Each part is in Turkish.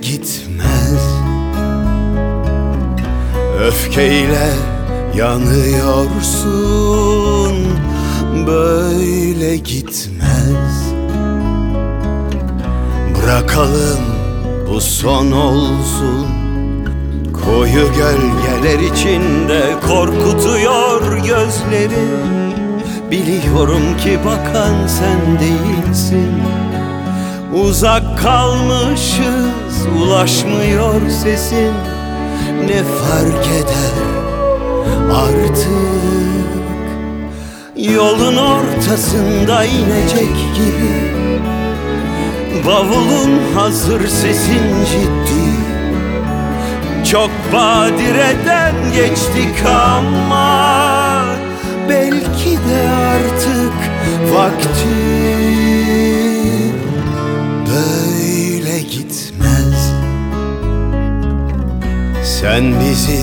gitmez. Öfkeyle yanıyorsun, böyle gitmez. Bırakalım bu son olsun. Koyu gölgeler içinde korkutuyor gözleri. Biliyorum ki bakan sen değilsin. Uzak kalmışız, ulaşmıyor sesin. Ne fark eder artık? Yolun ortasında inecek gibi. Bavulun hazır, sesin ciddi. Çok badireden geçtik ama belki de artık vakti. Böyle gitmez. Sen bizi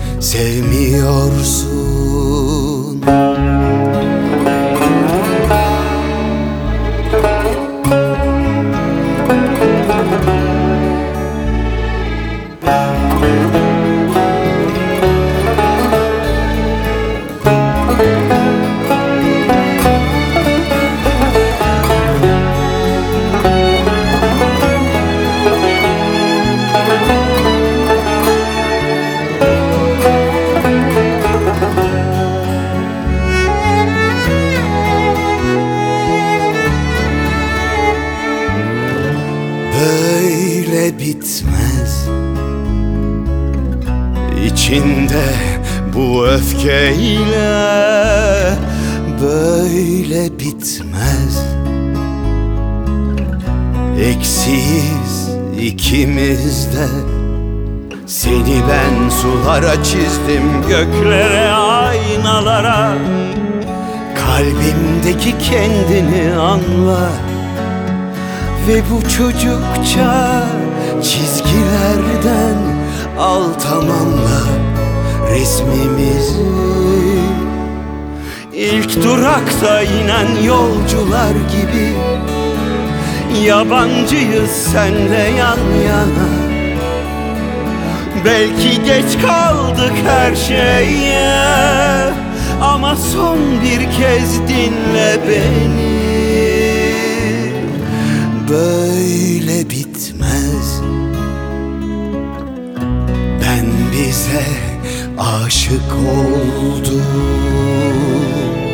sevmiyorsun. Böyle bitmez. İçinde bu öfkeyle böyle bitmez. Eksiyiz ikimiz de. Seni ben sulara çizdim, göklere, aynalara. Kalbimdeki kendini anla. Ve bu çocukça çizgilerden al, tamamla resmimizi. İlk durakta inen yolcular gibi. Yabancıyız senle yan yana. Belki geç kaldık her şeye, ama son bir kez dinle beni. Böyle bitmez. Ben bize aşık oldum.